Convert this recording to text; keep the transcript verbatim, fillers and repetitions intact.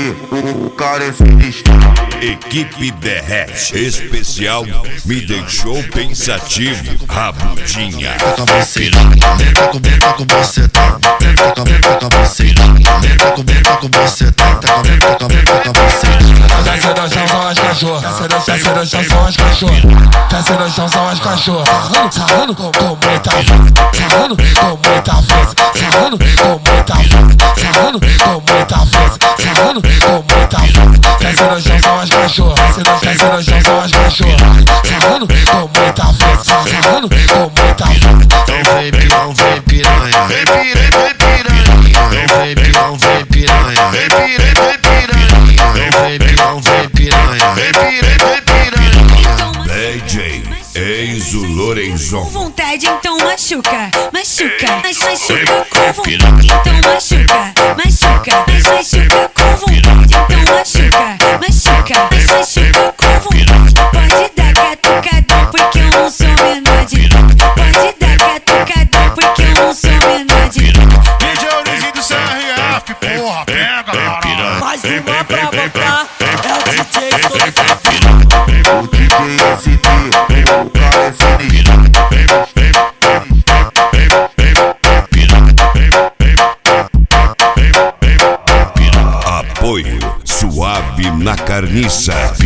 o cara é sinistro. Equipe Derrete especial me deixou pensativo. Rabudinha. Toca você, toca comer, toca você, toca comer, toca você, toca comer, toca você, toca comer, toca toca você. Desce no chão são as cachorras, desce no chão são as cachorras, desce no chão são as cachorras. Sarrando, sarrando com muita força, sarrando com muita força, sarrando com muita força, sarrando com muita força, sarrando com muita força. Desce no chão são as cachorras, desce no chão são as cachorras, sarrando com muita força, sarrando com muita força. Não vem pirão, vem piranha, vem piranha, vem piranha. Não vem pirão, vem piranha, vem piranha, vem piranha. Não vem pirão, vem piranha, vem piranha, vem piranha. D J Enzo Lorenzon. Com vontade então machuca, machuca, mas machuca com vontade então machuca, machuca, mas machuca com vontade então machuca, machuca, mas machuca com vontade. Pode dar catucadão porque eu não sou menor de idade. Pode dar catucadão porque eu não sou menor de idade. D J Orizinho do C R F, porra, pega, caralho. Mais uma pra botar, é o D J Solar. O D J S T, o cara é sinistro. Apoio Suave na Carniça.